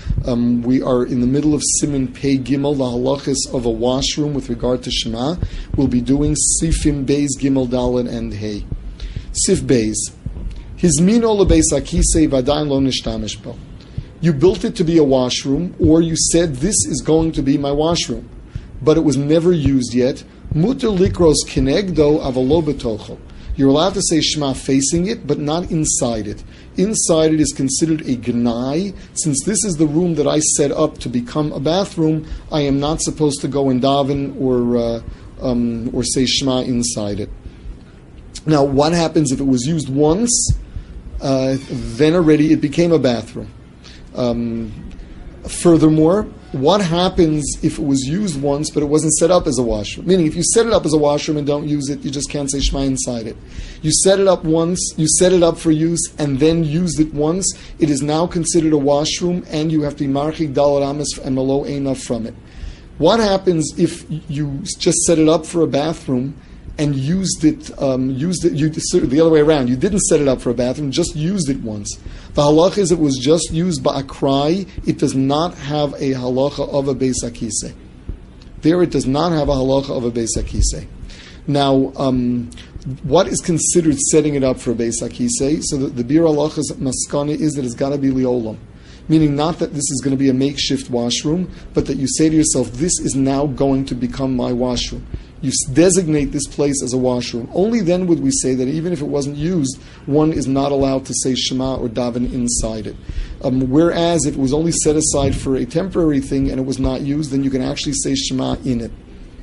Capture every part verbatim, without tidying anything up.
Um, we are in the middle of Siman Pei Gimel, the halachas of a washroom with regard to Shema. We'll be doing Sifim Beis Gimel Dalet and Hey. Sif Beis. Hizmino lebeis hakisei v'adayin lo nishtamish bo. You built it to be a washroom, or you said this is going to be my washroom, but it was never used yet. Muter likros kinegdo avalo betocho. You're allowed to say Shema facing it, but not inside it. Inside it is considered a gnai. Since this is the room that I set up to become a bathroom, I am not supposed to go and daven or uh, um, or say Shema inside it. Now, what happens if it was used once? Uh, then already it became a bathroom. Um, furthermore, what happens if it was used once but it wasn't set up as a washroom? Meaning, if you set it up as a washroom and don't use it, you just can't say Shema inside it. You set it up once, you set it up for use, and then used it once, it is now considered a washroom, and you have to be marchik dalet amas and malo einav from it. What happens if you just set it up for a bathroom and used it, um, used it, you, the other way around, you didn't set it up for a bathroom, just used it once. The halacha is it was just used by akrai, it does not have a halacha of a beis hakisei. There it does not have a halacha of a beis hakisei. Now, um, what is considered setting it up for a beis hakisei? So the, the bir halacha's maskana is that it's got to be liolam. Meaning not that this is going to be a makeshift washroom, but that you say to yourself, this is now going to become my washroom. You designate this place as a washroom. Only then would we say that even if it wasn't used, one is not allowed to say Shema or daven inside it. Um, whereas if it was only set aside for a temporary thing and it was not used, then you can actually say Shema in it.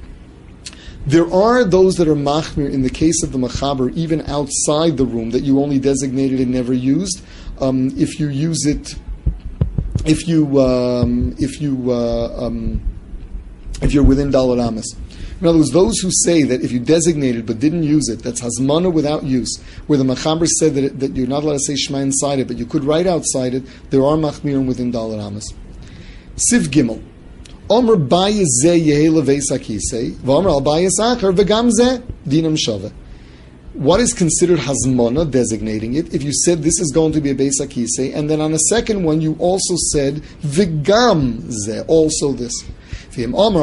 There are those that are machmir in the case of the machaber, even outside the room, that you only designated and never used. Um, if you use it, if you um, if you uh, um, if you're within dalet amas. In other words, those who say that if you designated but didn't use it, that's hazmana without use, where the machaber said that, it, that you're not allowed to say Shema inside it, but you could write outside it, there are machmirim within dalet amas. Siv Gimel. Omer bayis zeh yehe leveis hakisei, v'omer al bayis acher, v'gam zeh dinam shaveh. What is considered hazmana, designating it, if you said this is going to be a beis hakisei, and then on a second one you also said v'gam zeh, also this. What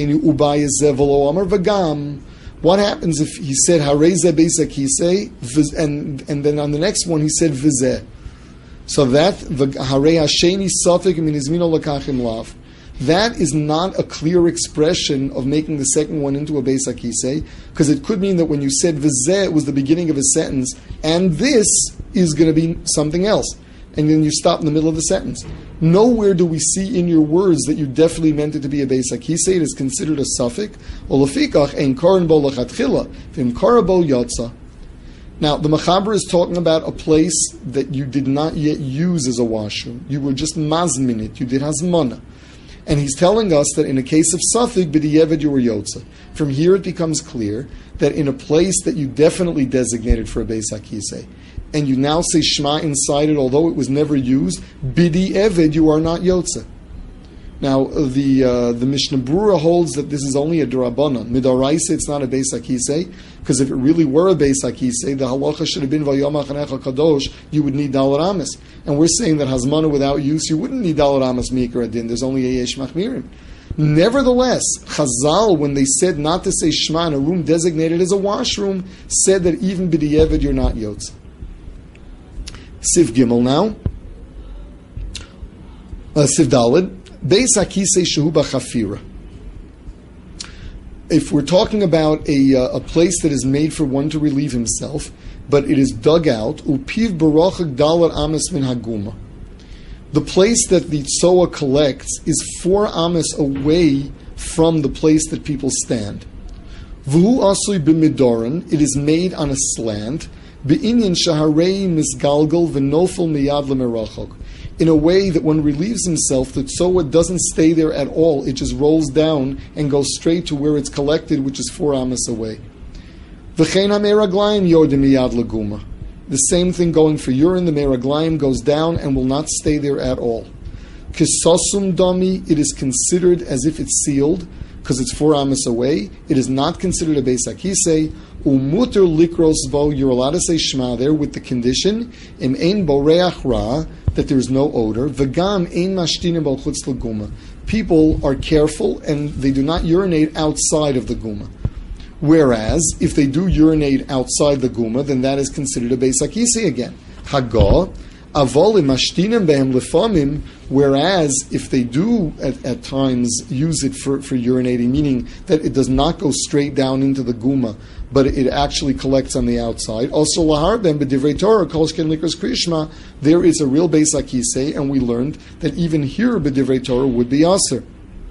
happens if he said Hareze Beis Hakisei and and then on the next one he said Vizeh? So that Harei Hasheni Safik Min Izmino Lakachim Lav. That is not a clear expression of making the second one into a Beis Hakisei, because it could mean that when you said Vizeh it was the beginning of a sentence, and this is going to be something else. And then you stop in the middle of the sentence. Nowhere do we see in your words that you definitely meant it to be a beis hakisei. It is considered a suffix. Olafikach ein koren bo lachatchila v'im kora bo yotza. Now, the Machaber is talking about a place that you did not yet use as a washroom. You were just mazmin it. You did hazmana. And he's telling us that in a case of suffix, b'diyevet you were yotza. From here it becomes clear that in a place that you definitely designated for a beis hakisei, and you now say Shema inside it, although it was never used, bidi eved, you are not yotze. Now, the uh, the Mishnah Brura holds that this is only a drabanan. Midaraisa, it's not a beis hakisei, because if it really were a beis hakisei, the halacha should have been vayomach anecha kadosh, you would need dalet amas. And we're saying that hazmana without use, you wouldn't need dalet amas mikra adin. There's only a yesh machmirim. Nevertheless, Chazal, when they said not to say Shema in a room designated as a washroom, said that even bidi eved, you're not yotze. Sif Gimel now. Uh, Sif Daled. Beis Hakisei Shehu B'Chafira. If we're talking about a uh, a place that is made for one to relieve himself, but it is dug out, Upiv Barachak Dalet Amas Min Haguma. The place that the tzoa collects is four amas away from the place that people stand. V'hu Asui B'Midoran. It is made on a slant. Be'inyan shaharei misgalgal v'nofel miyad lemerachok. In a way that when relieves himself, the tzoa doesn't stay there at all. It just rolls down and goes straight to where it's collected, which is four amas away. V'chein hameraglayim yordem miyad leguma. The same thing going for urine. The meraglayim goes down and will not stay there at all. Kisosum dami. It is considered as if it's sealed, because it's four amas away. It is not considered a beis hakisei. Umuter likros bo, you're allowed to say Shema there with the condition, im ein boreach ra, that there is no odor, v'gam ein mashtinim bal chutz l'guma. People are careful and they do not urinate outside of the guma. Whereas, if they do urinate outside the guma, then that is considered a beis hakisei again. Hagah, avol imashtinim behem lefamim, whereas if they do at, at times use it for, for urinating, meaning that it does not go straight down into the guma, but it actually collects on the outside. Also, lahar ben b'divrei Torah kolshken likros kriyishma, there is a real beis hakisei, and we learned that even here b'divrei Torah would be aser.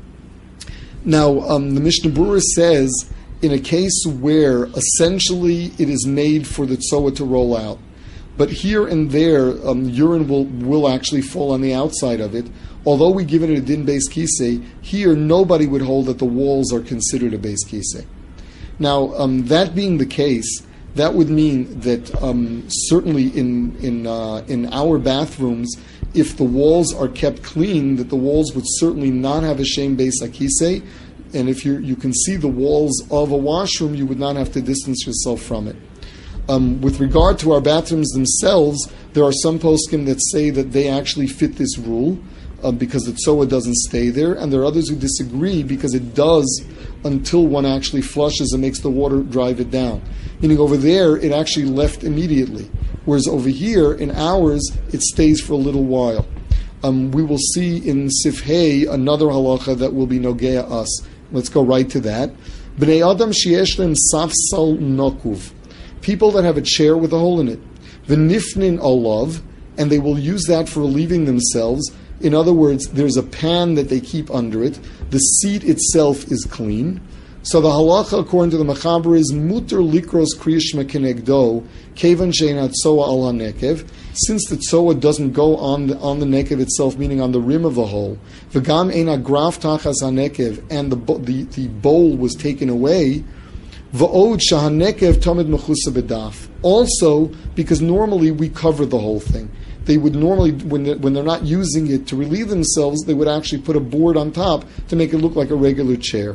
Now, um, the Mishnah Berurah says, in a case where essentially it is made for the tzoah to roll out, but here and there um, urine will, will actually fall on the outside of it, although we give it a din beis kisei, here nobody would hold that the walls are considered a beis kisei. Now, um, that being the case, that would mean that um, certainly in in uh, in our bathrooms, if the walls are kept clean, that the walls would certainly not have a shame beis hakisei. And if you you can see the walls of a washroom, you would not have to distance yourself from it. Um, with regard to our bathrooms themselves, there are some poskim that say that they actually fit this rule uh, because the tzoah doesn't stay there, and there are others who disagree because it does until one actually flushes and makes the water drive it down. Meaning over there, it actually left immediately, whereas over here, in ours, it stays for a little while. Um, we will see in Sif Hey another halacha that will be nogea us. Let's go right to that. Bnei Adam sheyesh lem safsal nokuv. People that have a chair with a hole in it. V'nifnin olav, and they will use that for relieving themselves. In other words, there's a pan that they keep under it. The seat itself is clean. So the halacha, according to the Mechaber, is muter likros kriyishma kenegdo kevan she'enat tzoa al hanekev. Since the tzoa doesn't go on the, on the nekev itself, meaning on the rim of the hole, v'gam eina graf tachas hanekev, and the, the the bowl was taken away. V'od shahanekev tamid mechusa bedaf. Also, because normally we cover the whole thing. They would normally, when they're, when they're not using it to relieve themselves, they would actually put a board on top to make it look like a regular chair.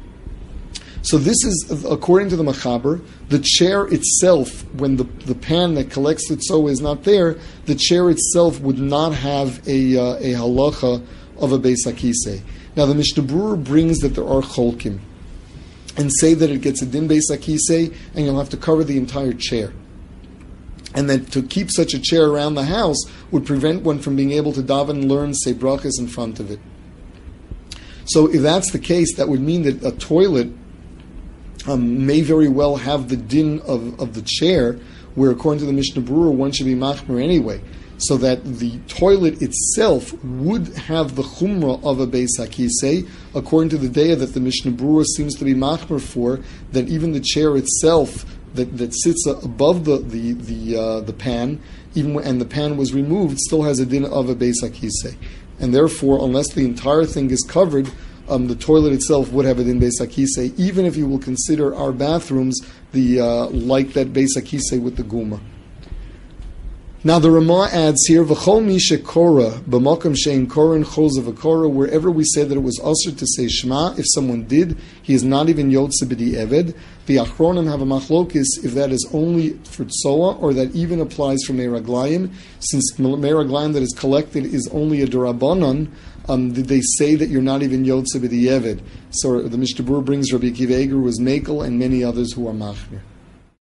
So this is, according to the Mechaber, the chair itself, when the, the pan that collects the tzoah is not there, the chair itself would not have a uh, a halacha of a beis hakisei. Now the Mishnah Berurah brings that there are cholkim, and say that it gets a din beis hakisei, and you'll have to cover the entire chair. And that to keep such a chair around the house would prevent one from being able to daven and learn, say, brachas in front of it. So if that's the case, that would mean that a toilet um, may very well have the din of, of the chair, where according to the Mishnah Berurah, one should be machmer anyway. So that the toilet itself would have the chumrah of a beis hakisei, according to the daya that the Mishnah Berurah seems to be machmer for, that even the chair itself that, that sits above the the the, uh, the pan, even when, and the pan was removed, still has a din of a beis hakisei, and therefore, unless the entire thing is covered, um, the toilet itself would have a din beis hakisei, even if you will consider our bathrooms the uh, like that beis hakisei with the guma. Now the Ramah adds here, V'chol mi shekora b'makom shein korin choza v'kora, wherever we say that it was usher to say Shema, if someone did, he is not even yotze b'di eved. The Achronim have a machlokis if that is only for tzoa, or that even applies for meiraglayim, since meiraglayim that is collected is only a derabanan. Um, did they say that you're not even yotze b'di eved? So the Mishnah Berurah brings Rabbi Akiva Eiger, who was mekel, and many others who are machmir.